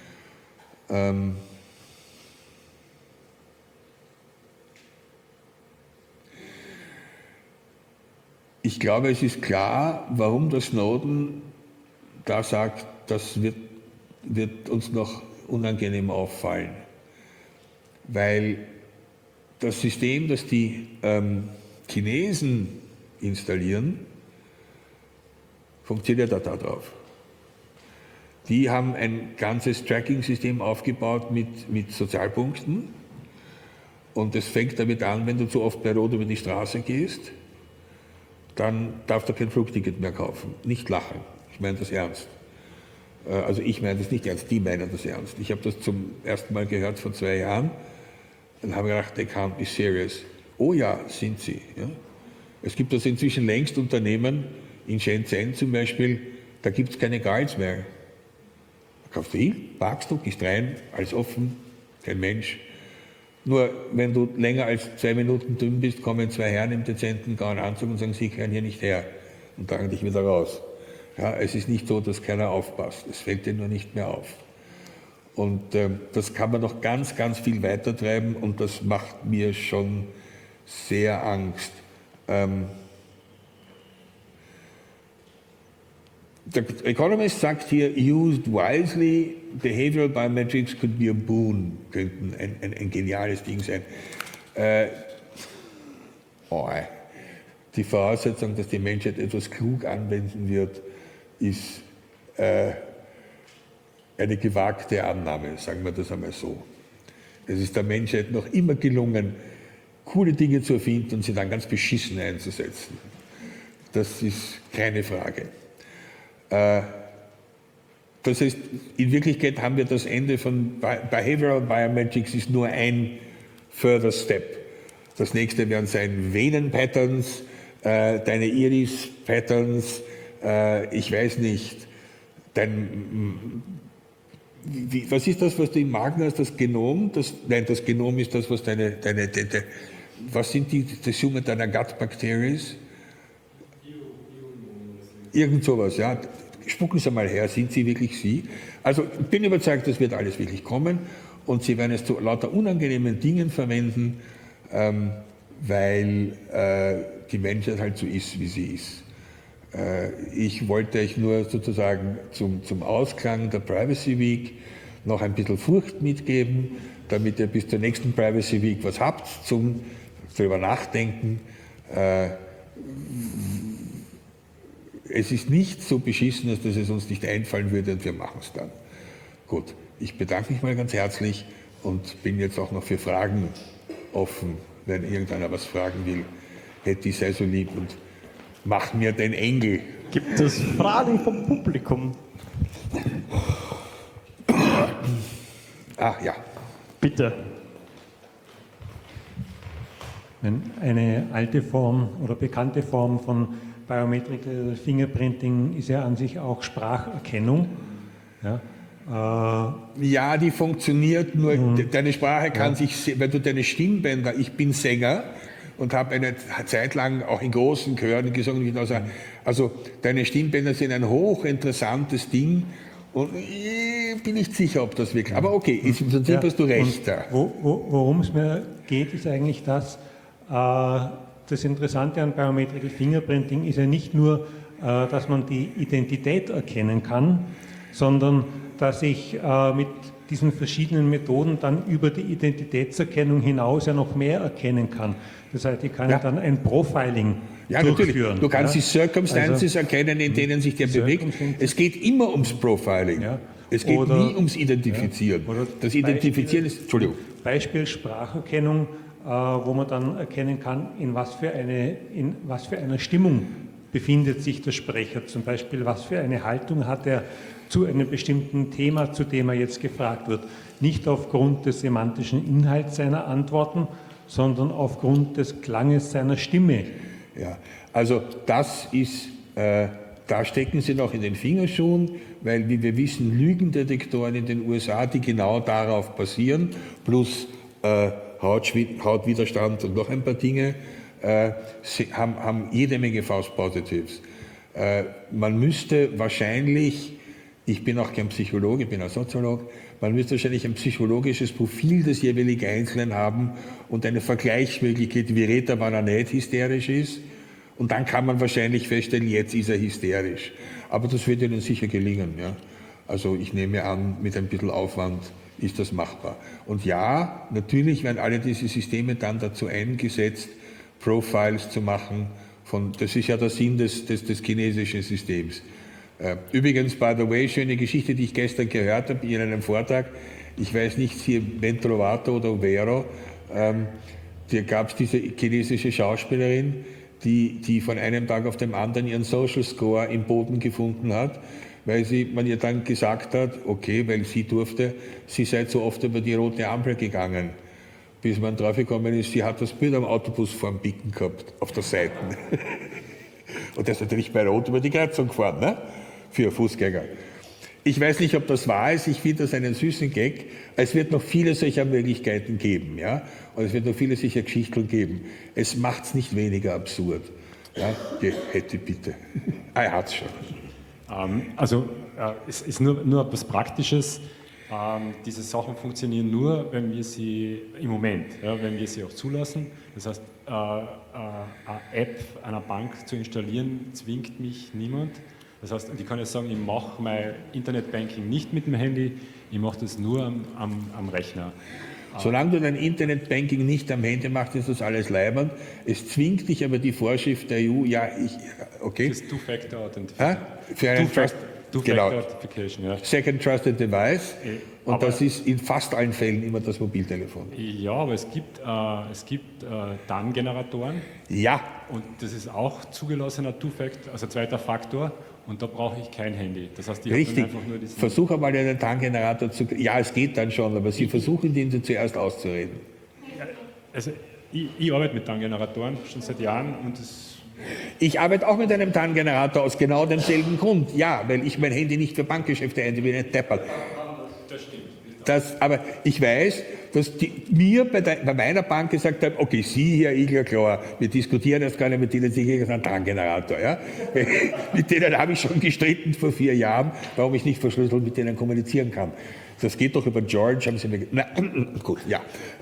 Ich glaube, es ist klar, warum der Snowden da sagt, das wird uns noch unangenehm auffallen. Weil das System, das die Chinesen installieren, funktioniert da drauf. Die haben ein ganzes Tracking-System aufgebaut mit Sozialpunkten und es fängt damit an, wenn du zu oft bei Rot über die Straße gehst, dann darfst du kein Flugticket mehr kaufen. Nicht lachen, ich meine das ernst. Also ich meine das nicht ernst, die meinen das ernst. Ich habe das zum ersten Mal gehört vor 2 Jahren, dann habe ich gedacht, they can't be serious. Oh ja, sind sie. Ja? Es gibt also inzwischen längst Unternehmen, in Shenzhen zum Beispiel, da gibt es keine Guards mehr. Da kaufst du hin, parkst du, gehst rein, alles offen, kein Mensch. Nur wenn du länger als 2 Minuten dünn bist, kommen 2 Herren im dezenten grauen Anzug und sagen, sie gehören hier nicht her und tragen dich wieder raus. Ja, es ist nicht so, dass keiner aufpasst, es fällt dir nur nicht mehr auf. Und das kann man noch ganz, ganz viel weiter treiben und das macht mir schon sehr Angst. Der Economist sagt hier, used wisely, behavioral biometrics could be a boon, könnten ein geniales Ding sein. Die Voraussetzung, dass die Menschheit etwas klug anwenden wird, ist eine gewagte Annahme, sagen wir das einmal so. Es ist der Menschheit noch immer gelungen, coole Dinge zu erfinden und sie dann ganz beschissen einzusetzen. Das ist keine Frage. Das heißt, in Wirklichkeit haben wir das Ende von Behavioral Biometrics ist nur ein further step. Das nächste werden sein Venen-Patterns, deine Iris-Patterns, ich weiß nicht, was ist das, was du im Magen hast, das Genom? Das Genom ist das, was was sind die Summe deiner Gut-Bakterien? Irgend sowas, ja. Spucken Sie mal her, sind Sie wirklich Sie? Also ich bin überzeugt, das wird alles wirklich kommen und Sie werden es zu lauter unangenehmen Dingen verwenden, weil die Menschheit halt so ist, wie sie ist. Ich wollte euch nur sozusagen zum Ausklang der Privacy Week noch ein bisschen Furcht mitgeben, damit ihr bis zur nächsten Privacy Week was habt zum darüber nachdenken. Es ist nicht so beschissen, dass es uns nicht einfallen würde und wir machen es dann. Gut, ich bedanke mich mal ganz herzlich und bin jetzt auch noch für Fragen offen. Wenn irgendeiner was fragen will, hätte ich sei so lieb und mach mir den Engel. Gibt es Fragen vom Publikum? Ah ja. Bitte. Eine alte Form oder bekannte Form von Biometrical Fingerprinting ist ja an sich auch Spracherkennung. Ja, Ja, die funktioniert, nur deine Sprache kann sich, weil du deine Stimmbänder, ich bin Sänger und habe eine Zeit lang auch in großen Chören gesungen, also deine Stimmbänder sind ein hochinteressantes Ding und ich bin nicht sicher, ob das wirklich, aber okay, im Prinzip hast du recht. Ja. Worum es mir geht, ist eigentlich das Interessante an Biometrical Fingerprinting ist ja nicht nur, dass man die Identität erkennen kann, sondern dass ich mit diesen verschiedenen Methoden dann über die Identitätserkennung hinaus ja noch mehr erkennen kann. Das heißt, ich kann ja dann ein Profiling durchführen. Natürlich. Du kannst die Circumstances erkennen, in denen sich der bewegt. Es geht immer ums Profiling. Ja. Es geht nie ums Identifizieren. Ja. Das Identifizieren ist, Entschuldigung. Beispiel Spracherkennung, wo man dann erkennen kann, in was für einer Stimmung befindet sich der Sprecher. Zum Beispiel, was für eine Haltung hat er zu einem bestimmten Thema, zu dem er jetzt gefragt wird. Nicht aufgrund des semantischen Inhalts seiner Antworten, sondern aufgrund des Klanges seiner Stimme. Ja, also das ist, da stecken Sie noch in den Fingerschuhen, weil, wie wir wissen, Lügendetektoren in den USA, die genau darauf basieren, plus Hautwiderstand und noch ein paar Dinge, haben jede Menge False Positives. Man müsste wahrscheinlich, ich bin auch kein Psychologe, ich bin ein Soziologe, man müsste wahrscheinlich ein psychologisches Profil des jeweiligen Einzelnen haben und eine Vergleichsmöglichkeit, wie redet er, wann er nicht hysterisch ist. Und dann kann man wahrscheinlich feststellen, jetzt ist er hysterisch. Aber das wird Ihnen sicher gelingen. Ja? Also ich nehme an, mit ein bisschen Aufwand ist das machbar. Und ja, natürlich werden alle diese Systeme dann dazu eingesetzt, Profiles zu machen. Das ist ja der Sinn des chinesischen Systems. Übrigens, by the way, schöne Geschichte, die ich gestern gehört habe in einem Vortrag. Ich weiß nicht, hier Ventrovato oder Vero, da gab es diese chinesische Schauspielerin, die von einem Tag auf den anderen ihren Social Score im Boden gefunden hat, weil man ihr dann gesagt hat, okay, weil sie durfte, sie sei so oft über die rote Ampel gegangen, bis man drauf gekommen ist, sie hat das Bild am Autobus vorm Bicken gehabt, auf der Seite. Und der ist natürlich bei Rot über die Kreuzung gefahren, ne? Für Fußgänger. Ich weiß nicht, ob das wahr ist, ich finde das einen süßen Gag. Es wird noch viele solcher Möglichkeiten geben, ja? Und es wird noch viele solcher Geschichten geben. Es macht es nicht weniger absurd. Ja? Hätte bitte. Er hat es schon. Es ist nur etwas Praktisches. Diese Sachen funktionieren nur, wenn wir sie im Moment, wenn wir sie auch zulassen. Das heißt, eine App einer Bank zu installieren, zwingt mich niemand. Das heißt, ich kann jetzt sagen, ich mache mein Internetbanking nicht mit dem Handy, ich mache das nur am Rechner. Solange du dein Internetbanking nicht am Handy machst, ist das alles leibend. Es zwingt dich aber die Vorschrift der EU, okay. Das ist Two-Factor Authentication. Für einen Two-Factor Authentication, ja. Second Trusted Device. Und das ist in fast allen Fällen immer das Mobiltelefon. Ja, aber es gibt TAN-Generatoren. Ja. Und das ist auch zugelassener Two-Factor, also zweiter Faktor. Und da brauche ich kein Handy. Das heißt, ich habe dann einfach nur diesen... Versuch einmal einen TAN-Generator zu... Ja, es geht dann schon, aber Sie versuchen, den zuerst auszureden. Also, ich arbeite mit TAN-Generatoren schon seit Jahren und ich arbeite auch mit einem TAN-Generator aus genau demselben Grund. Ja, weil ich mein Handy nicht für Bankgeschäfte einsetze, wie ein Deppert. Das stimmt. Aber ich weiß, dass mir bei meiner Bank gesagt haben, okay, Sie, Herr Igler, klar, wir diskutieren jetzt gar nicht mit Ihnen, Sie haben einen TAN-Generator. Ja? Mit denen habe ich schon gestritten vor 4 Jahren, warum ich nicht verschlüsselt mit denen kommunizieren kann. Das geht doch über George, haben Sie mir gesagt. Na, gut, ja.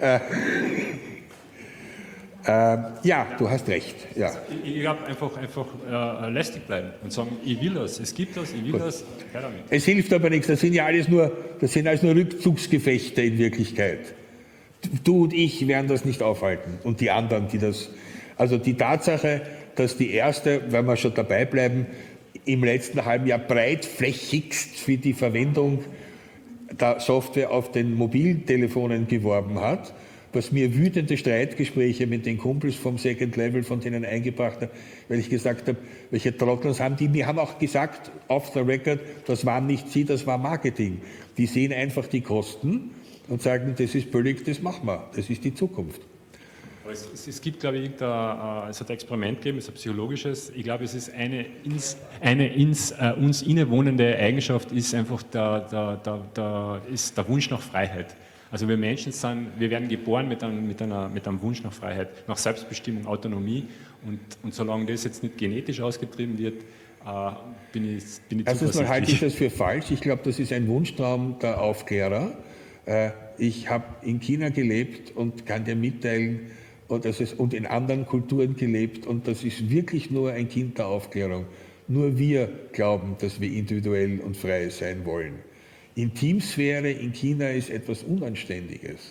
Ja, du hast recht. Ja. Ich glaube, einfach lästig bleiben und sagen, ich will das, es gibt das, ich will das, her damit. Es hilft aber nichts, das sind alles nur Rückzugsgefechte in Wirklichkeit. Du und ich werden das nicht aufhalten und die anderen, die das... Also die Tatsache, dass die erste, wenn wir schon dabei bleiben, im letzten halben Jahr breitflächigst für die Verwendung der Software auf den Mobiltelefonen geworben hat, was mir wütende Streitgespräche mit den Kumpels vom Second Level von denen eingebracht hat, weil ich gesagt habe, welche Trottel haben die? Mir haben auch gesagt, off the record, das waren nicht sie, das war Marketing. Die sehen einfach die Kosten und sagen, das ist billig, das machen wir, das ist die Zukunft. Aber es gibt, glaube ich, es hat ein Experiment gegeben, es ist ein psychologisches. Ich glaube, es ist eine uns innewohnende Eigenschaft, ist einfach ist der Wunsch nach Freiheit. Also wir Menschen wir werden geboren mit einem Wunsch nach Freiheit, nach Selbstbestimmung, Autonomie. Und solange das jetzt nicht genetisch ausgetrieben wird, bin ich Erstens mal halte ich zuversichtlich. das für falsch. Ich glaube, das ist ein Wunschtraum der Aufklärer. Ich habe in China gelebt und kann dir mitteilen, und in anderen Kulturen gelebt, und das ist wirklich nur ein Kind der Aufklärung. Nur wir glauben, dass wir individuell und frei sein wollen. Intimsphäre in China ist etwas Unanständiges.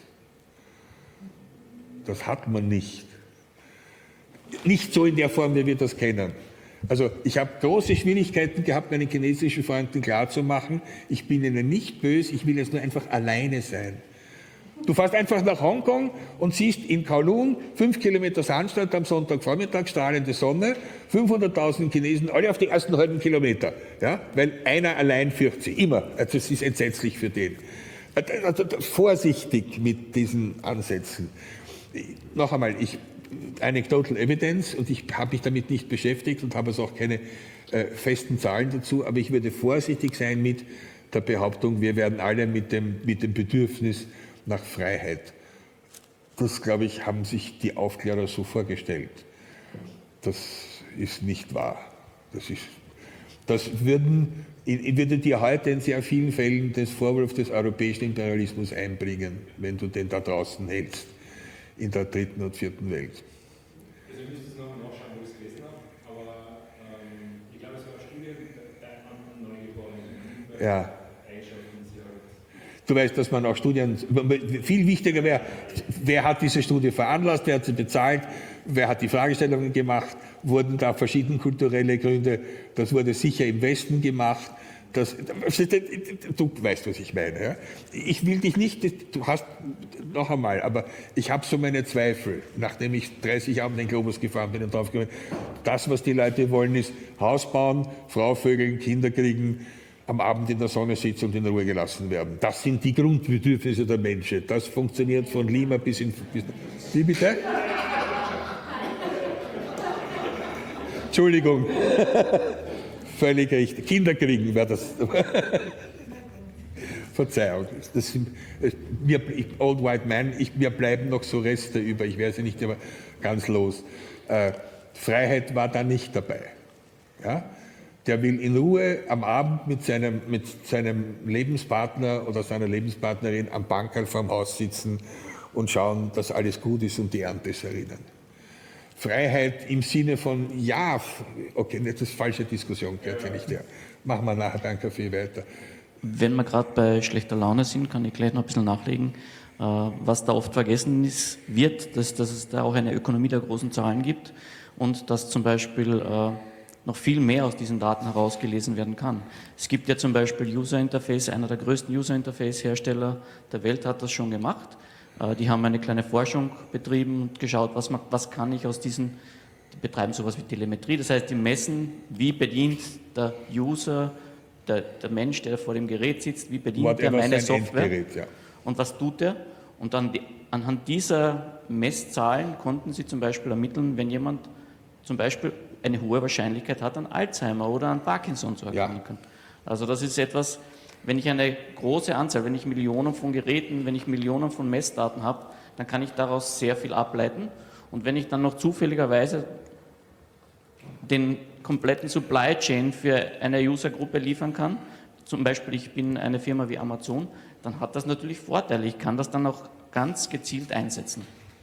Das hat man nicht. Nicht so in der Form, wie wir das kennen. Also ich habe große Schwierigkeiten gehabt, meinen chinesischen Freunden klarzumachen, ich bin ihnen nicht böse, ich will jetzt nur einfach alleine sein. Du fährst einfach nach Hongkong und siehst in Kowloon 5 Kilometer Sandstrand am Sonntagvormittag, strahlende Sonne, 500.000 Chinesen, alle auf die ersten halben Kilometer, ja? Weil einer allein führt sie, immer. Also das ist entsetzlich für den. Also vorsichtig mit diesen Ansätzen. Noch einmal, anecdotal evidence, und ich habe mich damit nicht beschäftigt und habe also auch keine festen Zahlen dazu, aber ich würde vorsichtig sein mit der Behauptung, wir werden alle mit dem Bedürfnis nach Freiheit. Das, glaube ich, haben sich die Aufklärer so vorgestellt. Das ist nicht wahr. Das würde dir heute in sehr vielen Fällen den Vorwurf des europäischen Imperialismus einbringen, wenn du den da draußen hältst, in der dritten und vierten Welt. Also ich müsste es noch nachschauen, wo ich es gelesen habe, aber ich glaube, es war eine Studie an Neugeborenen. Ja. Du weißt, dass man auch Studien, viel wichtiger wäre, wer hat diese Studie veranlasst, wer hat sie bezahlt, wer hat die Fragestellungen gemacht, wurden da verschiedene kulturelle Gründe, das wurde sicher im Westen gemacht. Du weißt, was ich meine. Ja? Ich will dich nicht, du hast, noch einmal, aber ich habe so meine Zweifel, nachdem ich 30 Jahre um den Globus gefahren bin und drauf gekommen, das, was die Leute wollen, ist Haus bauen, Frau vögeln, Kinder kriegen, am Abend in der Sonne sitzen und in Ruhe gelassen werden. Das sind die Grundbedürfnisse der Menschen. Das funktioniert von Lima bis in... Wie bitte? Entschuldigung. Völlig richtig. Kinder kriegen wäre das. Verzeihung. Old White Man, mir bleiben noch so Reste über. Ich werde sie nicht immer ganz los. Freiheit war da nicht dabei. Ja? Der will in Ruhe am Abend mit seinem Lebenspartner oder seiner Lebenspartnerin am Bankerl vorm Haus sitzen und schauen, dass alles gut ist und die Ernte ist erinnern. Freiheit im Sinne von, ja, okay, das ist falsche Diskussion, gehört ja nicht her. Machen wir nachher beim Kaffee weiter. Wenn wir gerade bei schlechter Laune sind, kann ich gleich noch ein bisschen nachlegen. Was da oft vergessen wird, dass es da auch eine Ökonomie der großen Zahlen gibt und dass zum Beispiel noch viel mehr aus diesen Daten herausgelesen werden kann. Es gibt ja zum Beispiel User Interface, einer der größten User Interface-Hersteller der Welt hat das schon gemacht. Die haben eine kleine Forschung betrieben und geschaut, was kann ich aus diesen, die betreiben sowas wie Telemetrie, das heißt, die messen, wie bedient der User, der Mensch, der vor dem Gerät sitzt, wie bedient er meine Software Endgerät, ja. und was tut er? Und dann anhand dieser Messzahlen konnten sie zum Beispiel ermitteln, wenn jemand zum Beispiel eine hohe Wahrscheinlichkeit hat, an Alzheimer oder an Parkinson zu erkranken. Ja. Also das ist etwas, wenn ich eine große Anzahl, wenn ich Millionen von Geräten, wenn ich Millionen von Messdaten habe, dann kann ich daraus sehr viel ableiten. Und wenn ich dann noch zufälligerweise den kompletten Supply Chain für eine Usergruppe liefern kann, zum Beispiel ich bin eine Firma wie Amazon, dann hat das natürlich Vorteile. Ich kann das dann auch ganz gezielt einsetzen.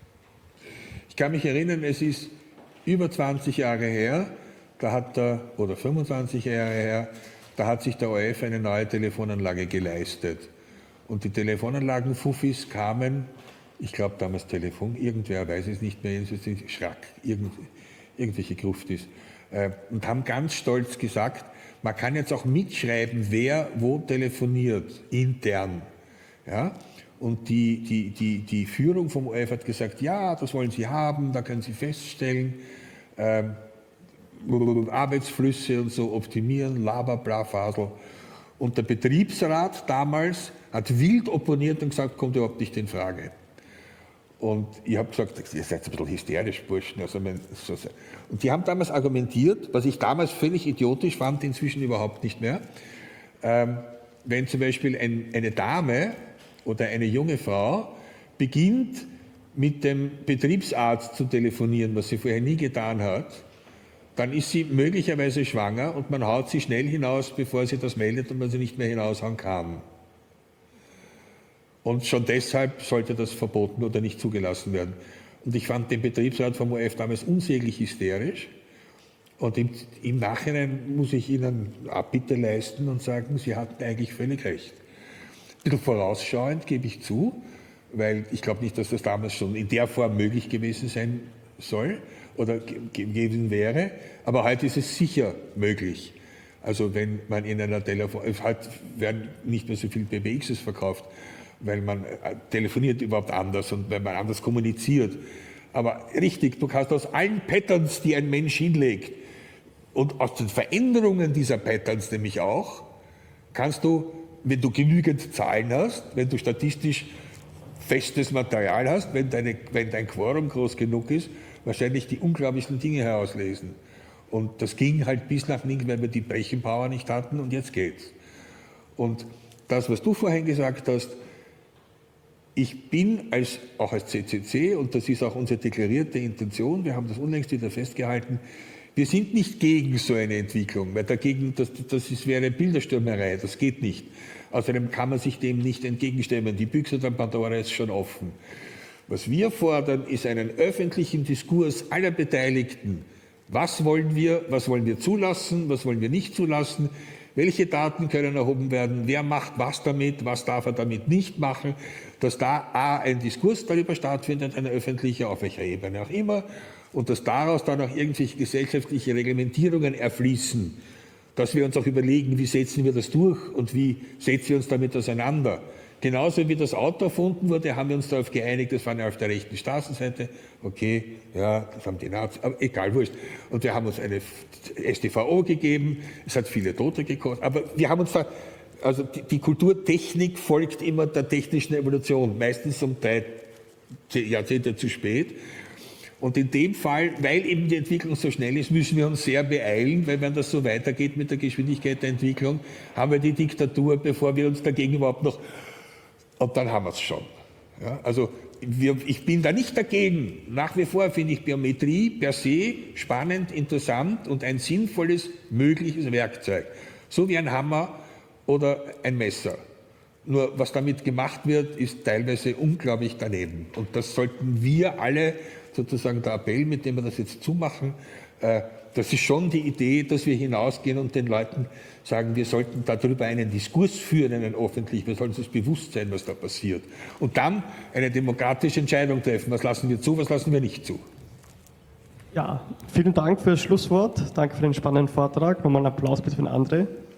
Ich kann mich erinnern, es ist über 20 Jahre her, oder 25 Jahre her, da hat sich der ORF eine neue Telefonanlage geleistet. Und die Telefonanlagen-Fuffis kamen, ich glaube damals Telefon, irgendwer weiß es nicht mehr, Schrack, irgendwelche Gruftis, und haben ganz stolz gesagt, man kann jetzt auch mitschreiben, wer wo telefoniert, intern. Ja? Und die Führung vom ORF hat gesagt, ja, das wollen Sie haben, da können Sie feststellen, Arbeitsflüsse und so optimieren, Laber, bla, Fasel. Und der Betriebsrat damals hat wild opponiert und gesagt, kommt überhaupt nicht in Frage. Und ich habe gesagt, ihr seid ein bisschen hysterisch, Burschen. Also und die haben damals argumentiert, was ich damals völlig idiotisch fand, inzwischen überhaupt nicht mehr. Wenn zum Beispiel eine Dame oder eine junge Frau beginnt, mit dem Betriebsarzt zu telefonieren, was sie vorher nie getan hat, dann ist sie möglicherweise schwanger und man haut sie schnell hinaus, bevor sie das meldet und man sie nicht mehr hinaushauen kann. Und schon deshalb sollte das verboten oder nicht zugelassen werden. Und ich fand den Betriebsrat vom ORF damals unsäglich hysterisch. Und im Nachhinein muss ich Ihnen Abbitte leisten und sagen, Sie hatten eigentlich völlig recht. Ein bisschen vorausschauend, gebe ich zu, weil ich glaube nicht, dass das damals schon in der Form möglich gewesen sein soll oder gewesen wäre. Aber heute ist es sicher möglich. Also wenn man in einer heute werden nicht mehr so viele BBXs verkauft, weil man telefoniert überhaupt anders und weil man anders kommuniziert. Aber richtig, du kannst aus allen Patterns, die ein Mensch hinlegt, und aus den Veränderungen dieser Patterns nämlich auch, kannst du, wenn du genügend Zahlen hast, wenn du statistisch festes Material hast, wenn dein Quorum groß genug ist, wahrscheinlich die unglaublichsten Dinge herauslesen. Und das ging halt bis nach links, weil wir die Brechenpower nicht hatten und jetzt geht's. Und das, was du vorhin gesagt hast, ich bin auch als CCC, und das ist auch unsere deklarierte Intention, wir haben das unlängst wieder festgehalten, wir sind nicht gegen so eine Entwicklung, weil dagegen, wäre Bilderstürmerei, das geht nicht. Außerdem kann man sich dem nicht entgegenstemmen, die Büchse der Pandora ist schon offen. Was wir fordern, ist einen öffentlichen Diskurs aller Beteiligten. Was wollen wir zulassen, was wollen wir nicht zulassen? Welche Daten können erhoben werden? Wer macht was damit? Was darf er damit nicht machen? Dass da ein Diskurs darüber stattfindet, ein öffentlicher, auf welcher Ebene auch immer, und dass daraus dann auch irgendwelche gesellschaftliche Reglementierungen erfließen. Dass wir uns auch überlegen, wie setzen wir das durch und wie setzen wir uns damit auseinander. Genauso wie das Auto erfunden wurde, haben wir uns darauf geeinigt, das war ja auf der rechten Straßenseite. Okay, ja, das haben die Nazis, aber egal, wurscht. Und wir haben uns eine StVO gegeben, es hat viele Tote gekostet, aber wir haben uns da, also die Kulturtechnik folgt immer der technischen Evolution, meistens um 3 Jahrzehnte zu spät. Und in dem Fall, weil eben die Entwicklung so schnell ist, müssen wir uns sehr beeilen, weil wenn das so weitergeht mit der Geschwindigkeit der Entwicklung, haben wir die Diktatur, bevor wir uns dagegen überhaupt noch... Und dann haben wir es schon. Ja, also ich bin da nicht dagegen. Nach wie vor finde ich Biometrie per se spannend, interessant und ein sinnvolles, mögliches Werkzeug. So wie ein Hammer oder ein Messer. Nur was damit gemacht wird, ist teilweise unglaublich daneben. Und das sollten wir alle, sozusagen der Appell, mit dem wir das jetzt zumachen, das ist schon die Idee, dass wir hinausgehen und den Leuten sagen, wir sollten darüber einen Diskurs führen, einen öffentlich, wir sollten uns bewusst sein, was da passiert. Und dann eine demokratische Entscheidung treffen, was lassen wir zu, was lassen wir nicht zu. Ja, vielen Dank für das Schlusswort, danke für den spannenden Vortrag. Nochmal einen Applaus bitte für den André.